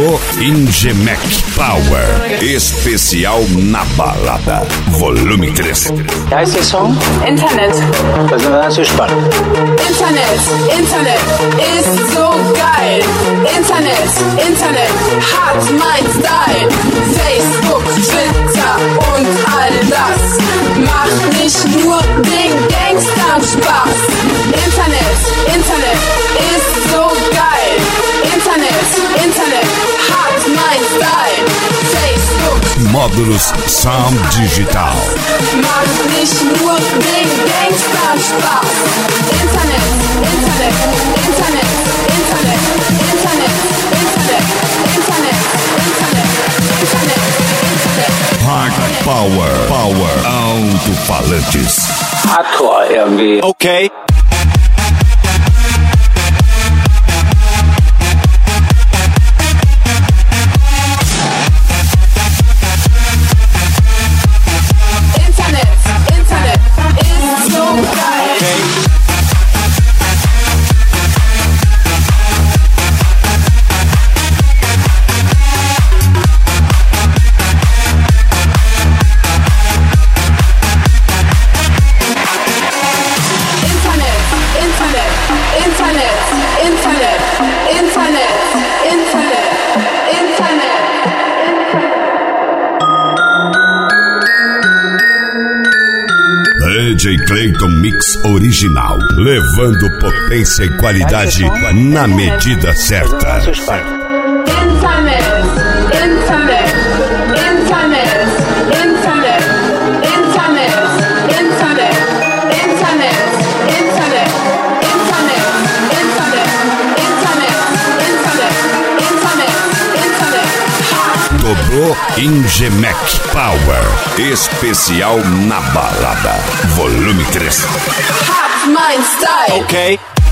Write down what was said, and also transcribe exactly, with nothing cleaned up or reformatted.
Dobrou Ingemec Power. Especial na balada. Volume três. Wie heißt der Song? Internet. Da sind wir ganz gespannt. Internet, Internet ist so geil. Internet, Internet hat mein Style. Facebook, Twitter und all das macht nicht nur den Gangstern Spaß. Internet, Internet ist so geil. Internet, Internet hat mein Style. Facebook. Módulos Sound Digital. Macht nicht nur den Gangstern Spaß. Internet, Internet, Internet, Internet, Internet, Internet, Internet, Internet, Internet, Internet. Hard Power. Power. Alto-falantes. Hardcore irgendwie. Okay. Internet, Internet ist so geil. D J Clayton Mix Original, levando potência e qualidade na medida certa. Internet, Internet, Internet, Internet, Internet, Internet, Internet, Internet, Internet, Internet, Internet, Internet, Internet. Dobrou Ingemec Power. Especial na balada. Volume três. Hat mein Style. Okay.